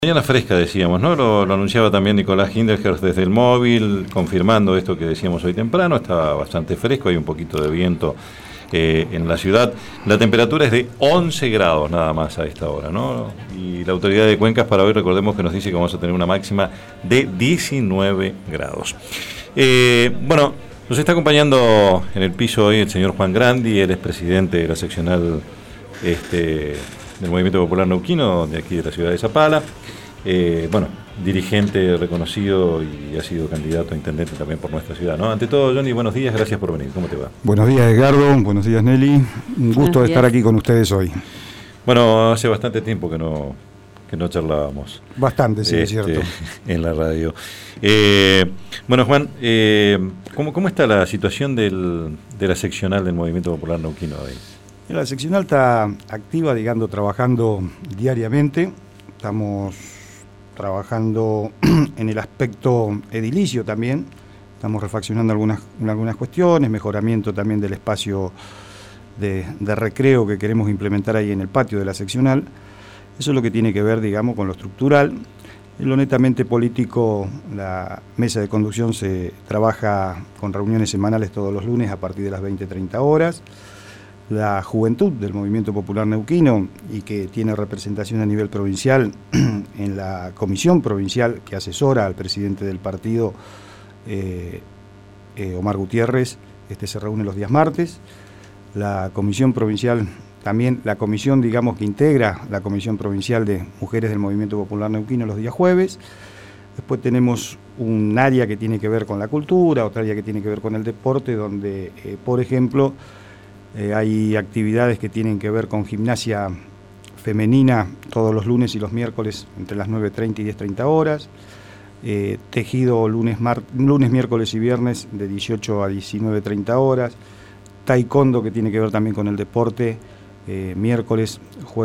Mañana fresca, decíamos, ¿no? Lo anunciaba también Nicolás Hinderherst desde el móvil, confirmando esto que decíamos hoy temprano. Está bastante fresco, hay un poquito de viento en la ciudad. La temperatura es de 11 grados nada más a esta hora, ¿no? Y la autoridad de Cuencas para hoy, recordemos que nos dice que vamos a tener una máxima de 19 grados. Bueno, nos está acompañando en el piso hoy el señor Juan Grandi, él es presidente de la seccional del Movimiento Popular Neuquino, de aquí de la ciudad de Zapala. Bueno, dirigente reconocido y ha sido candidato a intendente también por nuestra ciudad, ¿no? Ante todo, Johnny, buenos días, gracias por venir. ¿Cómo te va? Buenos días, Edgardo. Buenos días, Nelly. Un gusto de estar aquí con ustedes hoy. Bueno, hace bastante tiempo que no charlábamos. Bastante, sí, es cierto. En la radio. Bueno, Juan, ¿cómo está la situación de la seccional del Movimiento Popular Neuquino hoy? La seccional está activa, digamos, trabajando diariamente. Estamos trabajando en el aspecto edilicio también. Estamos refaccionando algunas cuestiones, mejoramiento también del espacio de recreo que queremos implementar ahí en el patio de la seccional. Eso es lo que tiene que ver, digamos, con lo estructural. En lo netamente político, la mesa de conducción se trabaja con reuniones semanales todos los lunes a partir de las 20:30 horas. La juventud del Movimiento Popular Neuquino y que tiene representación a nivel provincial en la comisión provincial que asesora al presidente del partido, Omar Gutiérrez, se reúne los días martes. La comisión provincial, también la comisión, digamos, que integra la comisión provincial de mujeres del Movimiento Popular Neuquino los días jueves. Después tenemos un área que tiene que ver con la cultura, otra área que tiene que ver con el deporte, donde, por ejemplo, hay actividades que tienen que ver con gimnasia femenina todos los lunes y los miércoles entre las 9:30 y 10:30 horas. Tejido lunes, miércoles y viernes de 18 a 19:30 horas. Taekwondo, que tiene que ver también con el deporte, miércoles,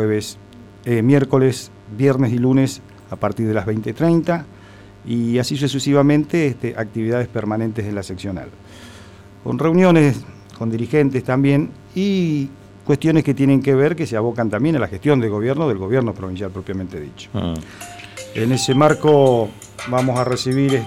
viernes y lunes a partir de las 20:30. Y así sucesivamente actividades permanentes en la seccional. Con reuniones con dirigentes también, y cuestiones que tienen que ver, que se abocan también a la gestión de gobierno, del gobierno provincial propiamente dicho. En ese marco vamos a recibir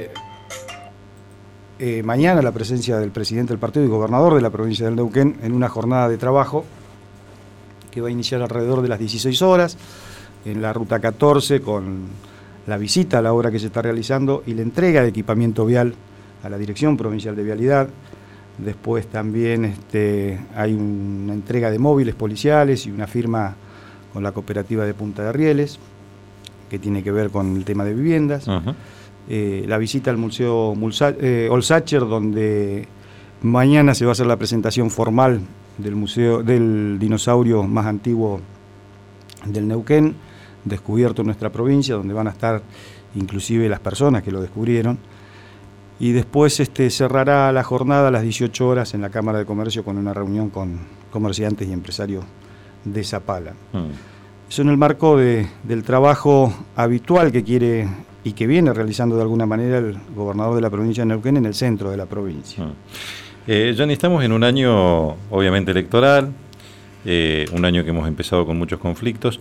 mañana la presencia del presidente del partido y gobernador de la provincia del Neuquén en una jornada de trabajo que va a iniciar alrededor de las 16 horas en la ruta 14 con la visita a la obra que se está realizando y la entrega de equipamiento vial a la Dirección Provincial de Vialidad. Después también hay una entrega de móviles policiales y una firma con la cooperativa de Punta de Rieles, que tiene que ver con el tema de viviendas. La visita al Museo Olsacher, donde mañana se va a hacer la presentación formal del dinosaurio más antiguo del Neuquén, descubierto en nuestra provincia, donde van a estar inclusive las personas que lo descubrieron. Y después cerrará la jornada a las 18 horas en la Cámara de Comercio con una reunión con comerciantes y empresarios de Zapala. Eso en el marco del trabajo habitual que quiere y que viene realizando de alguna manera el gobernador de la provincia de Neuquén en el centro de la provincia. Johnny, estamos en un año obviamente electoral, un año que hemos empezado con muchos conflictos,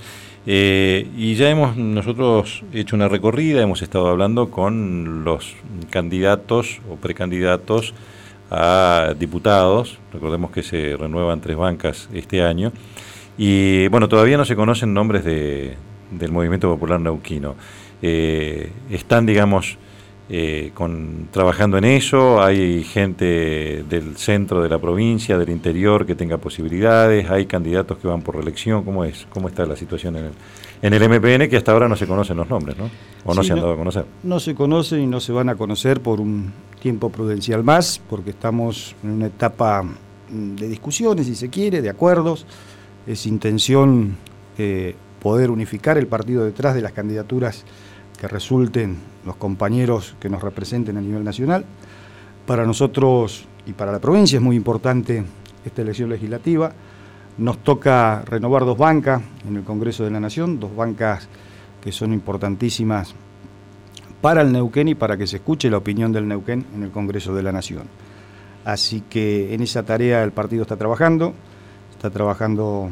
y ya hemos nosotros hecho una recorrida, hemos estado hablando con los candidatos o precandidatos a diputados. Recordemos que se renuevan 3 bancas este año, y bueno, todavía no se conocen nombres del Movimiento Popular Neuquino. Están, digamos, trabajando en eso. Hay gente del centro de la provincia, del interior, que tenga posibilidades. Hay candidatos que van por reelección. ¿Cómo está la situación en el MPN, que hasta ahora no se conocen los nombres, ¿no? O no se han dado a conocer. No se conocen y no se van a conocer por un tiempo prudencial más, porque estamos en una etapa de discusiones, si se quiere, de acuerdos. Es intención poder unificar el partido detrás de las candidaturas que resulten los compañeros que nos representen a nivel nacional. Para nosotros y para la provincia es muy importante esta elección legislativa. Nos toca renovar 2 bancas en el Congreso de la Nación, 2 bancas que son importantísimas para el Neuquén y para que se escuche la opinión del Neuquén en el Congreso de la Nación. Así que en esa tarea el partido está trabajando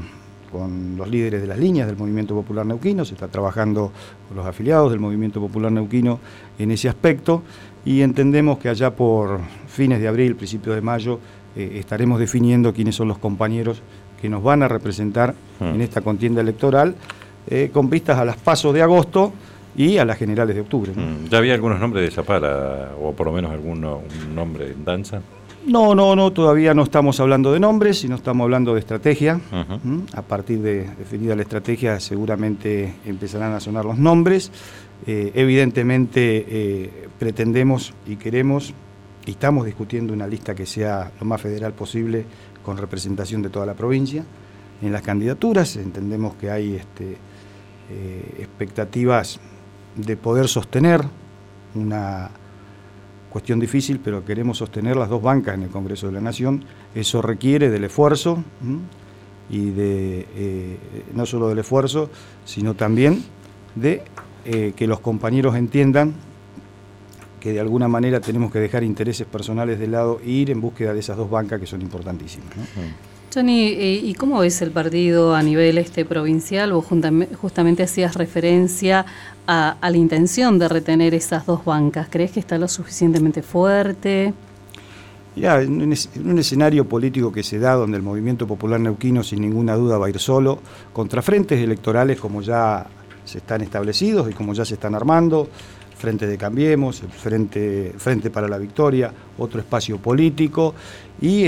con los líderes de las líneas del Movimiento Popular Neuquino, se está trabajando con los afiliados del Movimiento Popular Neuquino en ese aspecto, y entendemos que allá por fines de abril, principios de mayo, estaremos definiendo quiénes son los compañeros que nos van a representar en esta contienda electoral, con vistas a las PASO de agosto y a las generales de octubre, ¿no? ¿Ya había algunos nombres de Zapala, o por lo menos un nombre en danza? No, todavía no estamos hablando de nombres, sino estamos hablando de estrategia. A partir de definida la estrategia seguramente empezarán a sonar los nombres. Evidentemente pretendemos y queremos, y estamos discutiendo una lista que sea lo más federal posible, con representación de toda la provincia. En las candidaturas entendemos que hay expectativas de poder sostener una cuestión difícil, pero queremos sostener las dos bancas en el Congreso de la Nación. Eso requiere del esfuerzo, y no solo del esfuerzo, sino también de que los compañeros entiendan que de alguna manera tenemos que dejar intereses personales de lado e ir en búsqueda de esas dos bancas que son importantísimas, ¿no? Johnny, ¿y cómo ves el partido a nivel provincial? Vos justamente hacías referencia a la intención de retener esas dos bancas. ¿Crees que está lo suficientemente fuerte? Ya, en un escenario político que se da, donde el Movimiento Popular Neuquino sin ninguna duda va a ir solo, contra frentes electorales como ya se están establecidos y como ya se están armando, Frente de Cambiemos, el Frente para la Victoria, otro espacio político, y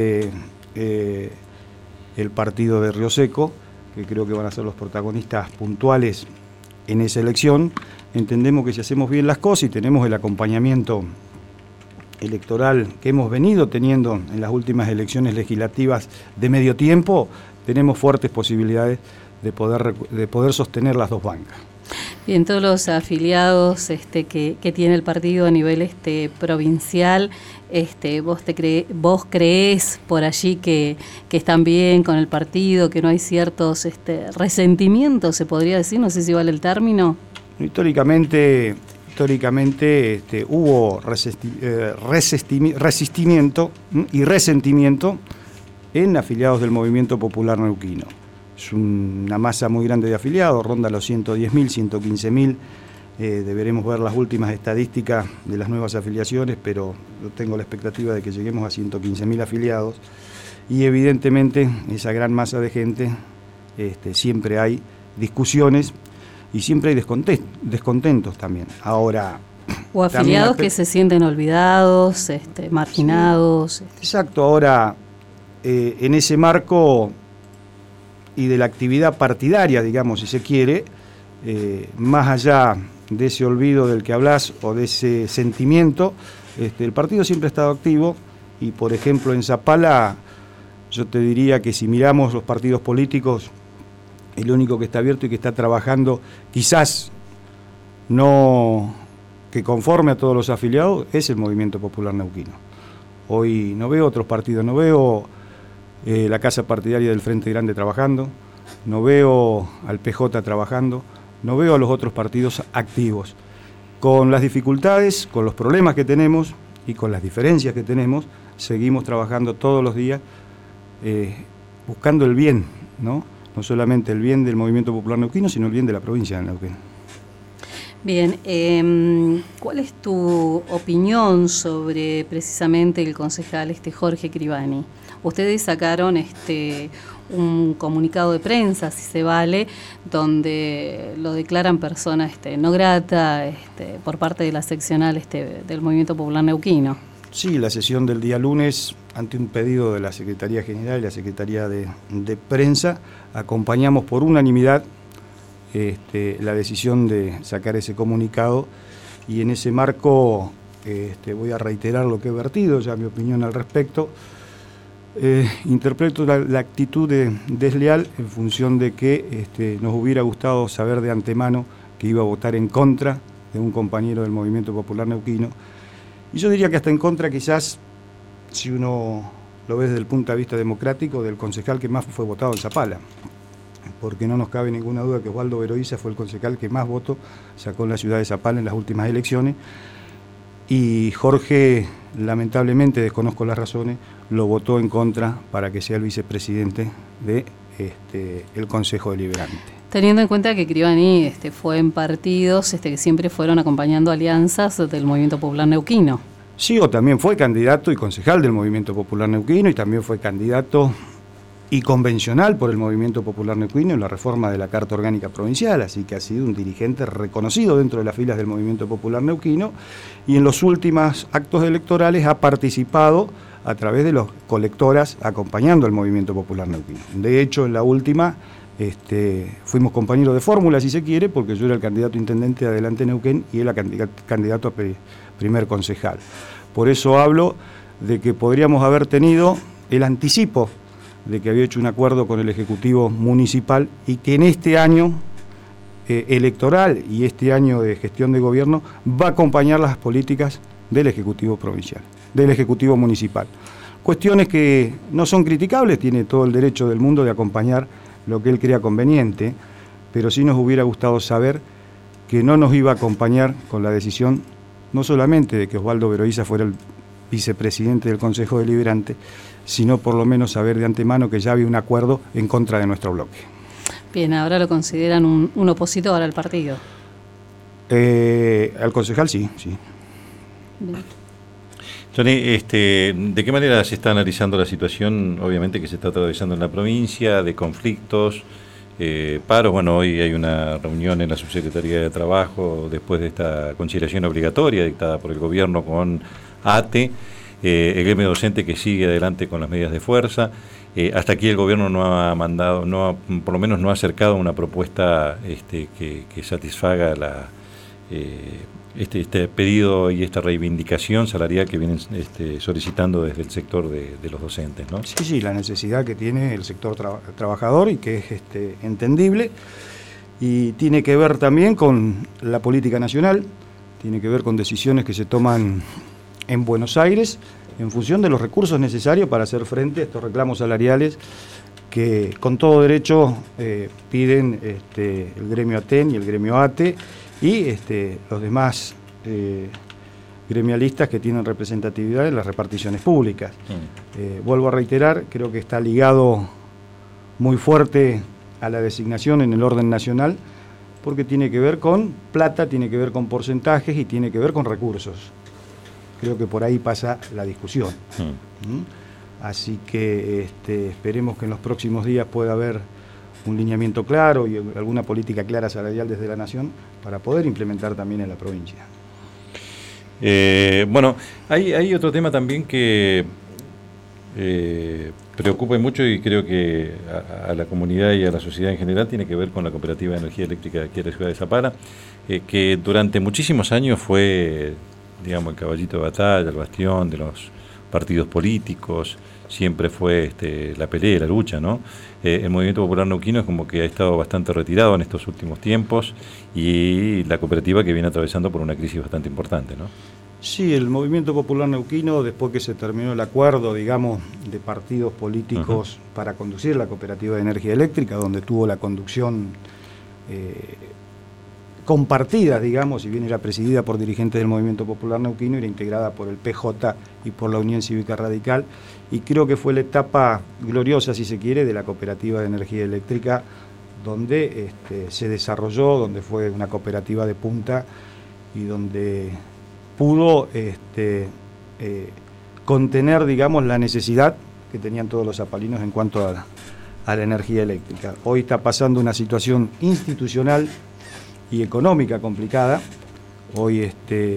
el partido de Río Seco, que creo que van a ser los protagonistas puntuales en esa elección. Entendemos que si hacemos bien las cosas y tenemos el acompañamiento electoral que hemos venido teniendo en las últimas elecciones legislativas de medio tiempo, tenemos fuertes posibilidades de poder sostener las dos bancas. Bien, todos los afiliados que tiene el partido a nivel provincial, vos creés por allí que están bien con el partido, que no hay ciertos resentimientos, se podría decir, no sé si vale el término. Históricamente hubo resistimiento y resentimiento en afiliados del Movimiento Popular Neuquino. Es una masa muy grande de afiliados, ronda los 110.000, 115.000. Deberemos ver las últimas estadísticas de las nuevas afiliaciones, pero yo tengo la expectativa de que lleguemos a 115.000 afiliados. Y evidentemente esa gran masa de gente, siempre hay discusiones y siempre hay descontentos también. Ahora, o afiliados que se sienten olvidados, marginados. Sí, exacto, ahora en ese marco y de la actividad partidaria, digamos, si se quiere, más allá de ese olvido del que hablas o de ese sentimiento, el partido siempre ha estado activo y, por ejemplo, en Zapala, yo te diría que si miramos los partidos políticos, el único que está abierto y que está trabajando, quizás no que conforme a todos los afiliados, es el Movimiento Popular Neuquino. Hoy no veo otros partidos, no veo la casa partidaria del Frente Grande trabajando, no veo al PJ trabajando, no veo a los otros partidos activos. Con las dificultades, con los problemas que tenemos y con las diferencias que tenemos, seguimos trabajando todos los días buscando el bien, ¿no? No solamente el bien del Movimiento Popular Neuquino, sino el bien de la provincia de Neuquén. Bien, ¿cuál es tu opinión sobre precisamente el concejal Jorge Cribani? Ustedes sacaron un comunicado de prensa, si se vale, donde lo declaran persona no grata por parte de la seccional del Movimiento Popular Neuquino. Sí, la sesión del día lunes, ante un pedido de la Secretaría General y la Secretaría de Prensa, acompañamos por unanimidad la decisión de sacar ese comunicado, y en ese marco voy a reiterar lo que he vertido, ya mi opinión al respecto. Interpreto la actitud desleal en función de que nos hubiera gustado saber de antemano que iba a votar en contra de un compañero del Movimiento Popular Neuquino, y yo diría que hasta en contra, quizás, si uno lo ve desde el punto de vista democrático, del concejal que más fue votado en Zapala, porque no nos cabe ninguna duda que Osvaldo Veroiza fue el concejal que más votos sacó en la ciudad de Zapala en las últimas elecciones, y Jorge, lamentablemente, desconozco las razones, lo votó en contra para que sea el vicepresidente de el Consejo Deliberante. Teniendo en cuenta que Cribani fue en partidos que siempre fueron acompañando alianzas del Movimiento Popular Neuquino. Sí, o también fue candidato y concejal del Movimiento Popular Neuquino y también fue candidato y convencional por el Movimiento Popular Neuquino en la reforma de la Carta Orgánica Provincial, así que ha sido un dirigente reconocido dentro de las filas del Movimiento Popular Neuquino y en los últimos actos electorales ha participado a través de los colectoras acompañando al Movimiento Popular Neuquino. De hecho, en la última fuimos compañeros de fórmula, si se quiere, porque yo era el candidato intendente de Adelante Neuquén y él era candidato a primer concejal. Por eso hablo de que podríamos haber tenido el anticipo de que había hecho un acuerdo con el Ejecutivo Municipal y que en este año electoral y este año de gestión de gobierno va a acompañar las políticas del Ejecutivo Provincial, del Ejecutivo Municipal. Cuestiones que no son criticables, tiene todo el derecho del mundo de acompañar lo que él crea conveniente, pero sí nos hubiera gustado saber que no nos iba a acompañar con la decisión no solamente de que Osvaldo Veroiza fuera el vicepresidente del Consejo Deliberante, sino por lo menos saber de antemano que ya había un acuerdo en contra de nuestro bloque. Bien, ahora lo consideran un opositor al partido. Al concejal sí. Bien. Johnny, ¿de qué manera se está analizando la situación, obviamente, que se está atravesando en la provincia, de conflictos, paros? Bueno, hoy hay una reunión en la Subsecretaría de Trabajo después de esta conciliación obligatoria dictada por el gobierno con ATE, el gremio docente que sigue adelante con las medidas de fuerza. Hasta aquí el gobierno no ha mandado, por lo menos no ha acercado una propuesta que satisfaga este pedido y esta reivindicación salarial que vienen solicitando desde el sector de los docentes, ¿no? Sí, la necesidad que tiene el sector trabajador y que es entendible y tiene que ver también con la política nacional, tiene que ver con decisiones que se toman en Buenos Aires en función de los recursos necesarios para hacer frente a estos reclamos salariales que con todo derecho piden el gremio ATEN y el gremio ATE y los demás gremialistas que tienen representatividad en las reparticiones públicas. Vuelvo a reiterar, creo que está ligado muy fuerte a la designación en el orden nacional porque tiene que ver con plata, tiene que ver con porcentajes y tiene que ver con recursos. Creo que por ahí pasa la discusión. Así que esperemos que en los próximos días pueda haber un lineamiento claro y alguna política clara salarial desde la Nación para poder implementar también en la provincia. Bueno, hay otro tema también que preocupa mucho y creo que a la comunidad y a la sociedad en general tiene que ver con la Cooperativa de Energía Eléctrica de aquí de la ciudad de Zapala, que durante muchísimos años fue, digamos, el caballito de batalla, el bastión de los partidos políticos, siempre fue la pelea, la lucha, ¿no? El Movimiento Popular Neuquino es como que ha estado bastante retirado en estos últimos tiempos y la cooperativa que viene atravesando por una crisis bastante importante, ¿no? Sí, el Movimiento Popular Neuquino, después que se terminó el acuerdo, digamos, de partidos políticos para conducir la Cooperativa de Energía Eléctrica, donde tuvo la conducción compartida, digamos, si bien era presidida por dirigentes del Movimiento Popular Neuquino, era integrada por el PJ y por la Unión Cívica Radical, y creo que fue la etapa gloriosa, si se quiere, de la Cooperativa de Energía Eléctrica, donde se desarrolló, donde fue una cooperativa de punta y donde pudo contener, digamos, la necesidad que tenían todos los zapalinos en cuanto a la energía eléctrica. Hoy está pasando una situación institucional y económica complicada. Hoy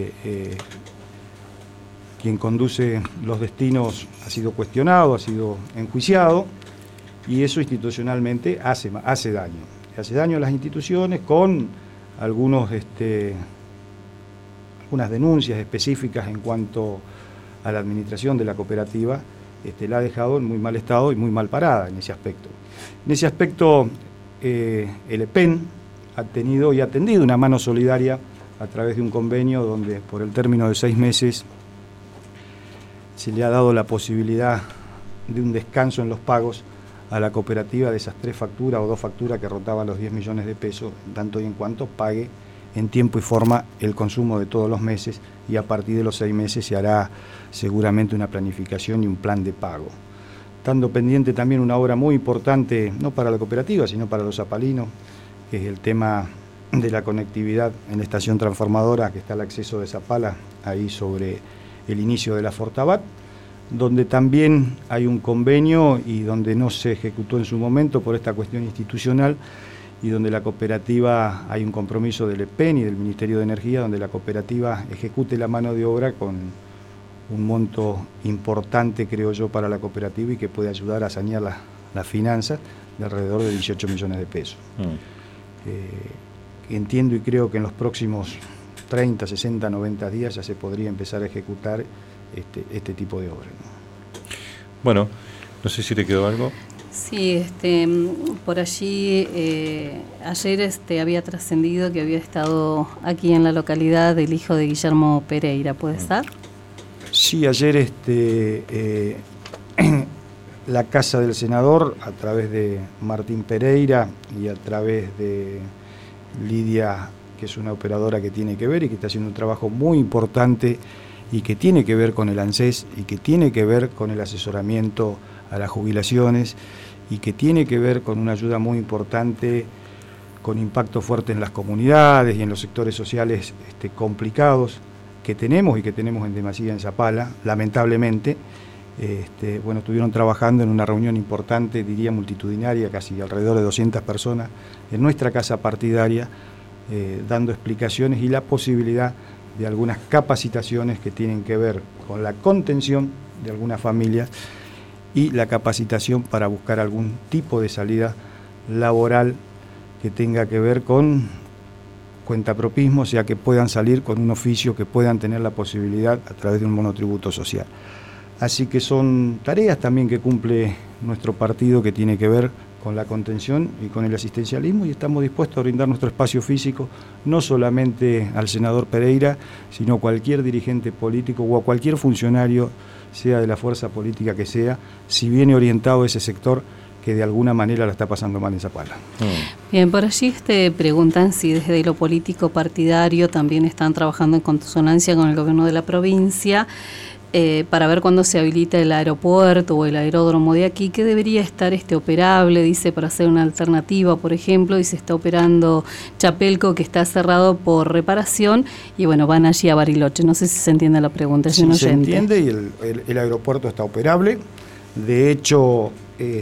quien conduce los destinos ha sido cuestionado, ha sido enjuiciado, y eso institucionalmente hace daño. Hace daño a las instituciones con algunas denuncias específicas en cuanto a la administración de la cooperativa, la ha dejado en muy mal estado y muy mal parada en ese aspecto. En ese aspecto, el EPEN ha tenido y ha tendido una mano solidaria a través de un convenio donde por el término de 6 meses se le ha dado la posibilidad de un descanso en los pagos a la cooperativa de esas 3 facturas o 2 facturas que rotaban los 10 millones de pesos, tanto y en cuanto pague en tiempo y forma el consumo de todos los meses, y a partir de los 6 meses se hará seguramente una planificación y un plan de pago. estando pendiente también una obra muy importante, no para la cooperativa, sino para los zapalinos, que es el tema de la conectividad en la estación transformadora, que está al acceso de Zapala, ahí sobre el inicio de la Fortabat, donde también hay un convenio y donde no se ejecutó en su momento por esta cuestión institucional, y donde la cooperativa, hay un compromiso del EPEN y del Ministerio de Energía, donde la cooperativa ejecute la mano de obra con un monto importante, creo yo, para la cooperativa y que puede ayudar a sanear las finanzas de alrededor de 18 millones de pesos. Entiendo y creo que en los próximos 30, 60, 90 días ya se podría empezar a ejecutar este tipo de obras, ¿no? Bueno, no sé si te quedó algo. Sí, por allí ayer había trascendido que había estado aquí en la localidad el hijo de Guillermo Pereira, ¿puede ser? Sí, ayer la Casa del Senador, a través de Martín Pereira y a través de Lidia, que es una operadora que tiene que ver y que está haciendo un trabajo muy importante y que tiene que ver con el ANSES y que tiene que ver con el asesoramiento a las jubilaciones y que tiene que ver con una ayuda muy importante, con impacto fuerte en las comunidades y en los sectores sociales complicados que tenemos y que tenemos en demasía en Zapala, lamentablemente. Bueno, estuvieron trabajando en una reunión importante, diría multitudinaria, casi alrededor de 200 personas, en nuestra casa partidaria, dando explicaciones y la posibilidad de algunas capacitaciones que tienen que ver con la contención de algunas familias y la capacitación para buscar algún tipo de salida laboral que tenga que ver con cuentapropismo, o sea, que puedan salir con un oficio, que puedan tener la posibilidad a través de un monotributo social. Así que son tareas también que cumple nuestro partido, que tiene que ver con la contención y con el asistencialismo, y estamos dispuestos a brindar nuestro espacio físico no solamente al senador Pereira, sino a cualquier dirigente político o a cualquier funcionario, sea de la fuerza política que sea, si viene orientado a ese sector que de alguna manera la está pasando mal en Zapala. Bien, por allí preguntan si desde lo político partidario también están trabajando en consonancia con el gobierno de la provincia, para ver cuándo se habilita el aeropuerto o el aeródromo de aquí, que debería estar operable, dice, para hacer una alternativa, por ejemplo, y se está operando Chapelco, que está cerrado por reparación, y bueno, van allí a Bariloche. No sé si se entiende la pregunta. Sí, se entiende, y el aeropuerto está operable. De hecho,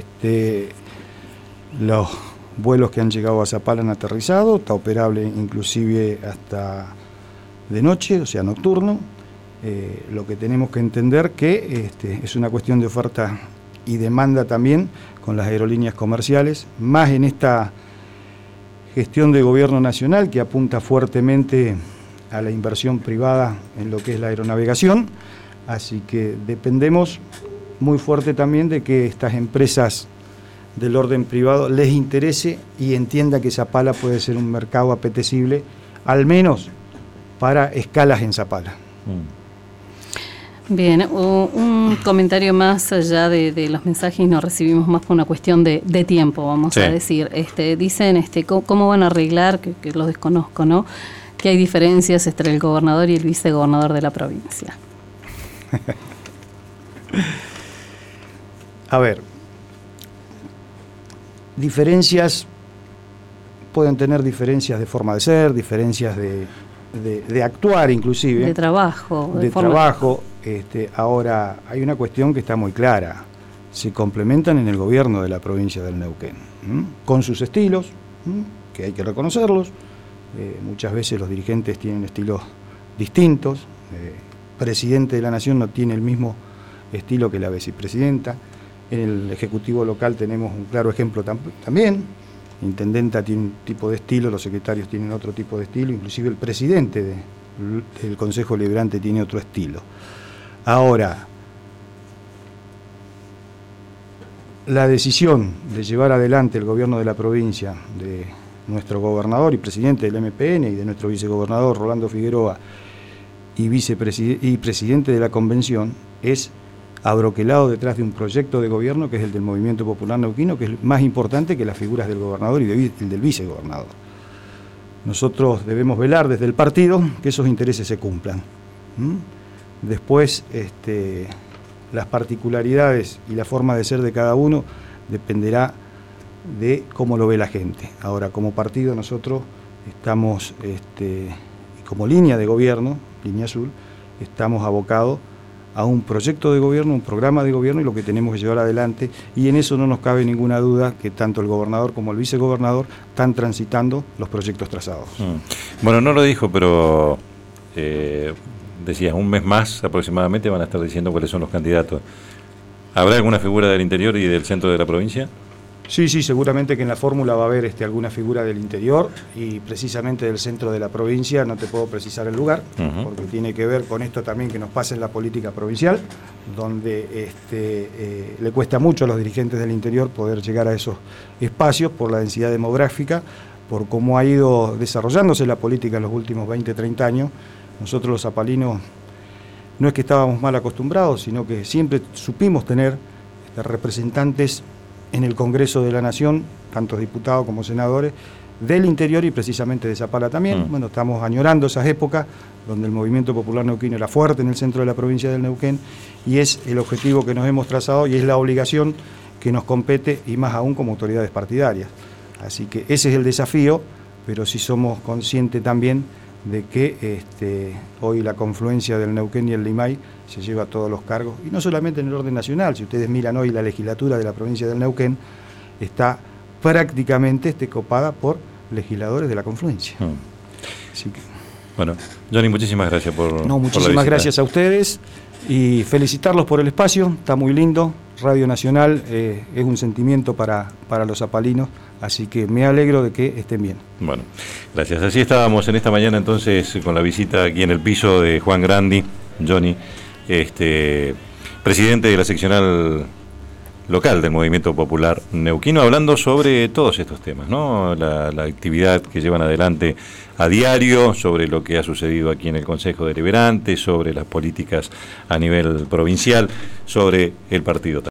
los vuelos que han llegado a Zapala han aterrizado, está operable inclusive hasta de noche, o sea, nocturno. Lo que tenemos que entender que es una cuestión de oferta y demanda también con las aerolíneas comerciales, más en esta gestión de gobierno nacional que apunta fuertemente a la inversión privada en lo que es la aeronavegación, así que dependemos muy fuerte también de que estas empresas del orden privado les interese y entienda que Zapala puede ser un mercado apetecible, al menos para escalas en Zapala. Bien, un comentario más allá de los mensajes, nos recibimos más por una cuestión de tiempo, vamos a decir. Dicen, ¿cómo van a arreglar, que lo desconozco, ¿no?, que hay diferencias entre el gobernador y el vicegobernador de la provincia? A ver, diferencias, pueden tener diferencias de forma de ser, diferencias de actuar inclusive. De trabajo. De trabajo. Ahora, hay una cuestión que está muy clara. Se complementan en el gobierno de la provincia del Neuquén, con sus estilos, que hay que reconocerlos. Muchas veces los dirigentes tienen estilos distintos. El presidente de la Nación no tiene el mismo estilo que la vicepresidenta. En el Ejecutivo local tenemos un claro ejemplo también. La intendenta tiene un tipo de estilo, los secretarios tienen otro tipo de estilo, inclusive el presidente del Consejo Deliberante tiene otro estilo. Ahora, la decisión de llevar adelante el gobierno de la provincia, de nuestro gobernador y presidente del MPN y de nuestro vicegobernador Rolando Figueroa y presidente de la convención, es abroquelado detrás de un proyecto de gobierno que es el del Movimiento Popular Neuquino, que es más importante que las figuras del gobernador y del vicegobernador. Nosotros debemos velar desde el partido que esos intereses se cumplan. Después, las particularidades y la forma de ser de cada uno dependerá de cómo lo ve la gente. Ahora, como partido nosotros estamos, como línea de gobierno, línea azul, estamos abocados a un proyecto de gobierno, un programa de gobierno y lo que tenemos que llevar adelante, y en eso no nos cabe ninguna duda que tanto el gobernador como el vicegobernador están transitando los proyectos trazados. Bueno, no lo dijo, pero decías, un mes más aproximadamente van a estar diciendo cuáles son los candidatos. ¿Habrá alguna figura del interior y del centro de la provincia? Sí, seguramente que en la fórmula va a haber alguna figura del interior y precisamente del centro de la provincia. No te puedo precisar el lugar, porque tiene que ver con esto también que nos pasa en la política provincial, donde le cuesta mucho a los dirigentes del interior poder llegar a esos espacios por la densidad demográfica, por cómo ha ido desarrollándose la política en los últimos 20, 30 años. Nosotros los zapalinos no es que estábamos mal acostumbrados, sino que siempre supimos tener representantes en el Congreso de la Nación, tanto diputados como senadores, del interior y precisamente de Zapala también. Bueno, estamos añorando esas épocas donde el movimiento popular neuquino era fuerte en el centro de la provincia del Neuquén, y es el objetivo que nos hemos trazado y es la obligación que nos compete, y más aún como autoridades partidarias. Así que ese es el desafío, pero sí somos conscientes también de que hoy la confluencia del Neuquén y el Limay se lleva todos los cargos, y no solamente en el orden nacional. Si ustedes miran hoy la legislatura de la provincia del Neuquén, está prácticamente copada por legisladores de la confluencia. Así que, bueno, Johnny, muchísimas gracias por muchísimas gracias a ustedes y felicitarlos por el espacio, está muy lindo. Radio Nacional es un sentimiento para los zapalinos, así que me alegro de que estén bien. Bueno, gracias. Así estábamos en esta mañana entonces con la visita aquí en el piso de Juan Grandi, Johnny, presidente de la seccional local del Movimiento Popular Neuquino, hablando sobre todos estos temas, ¿no? La actividad que llevan adelante a diario, sobre lo que ha sucedido aquí en el Consejo Deliberante, sobre las políticas a nivel provincial, sobre el partido.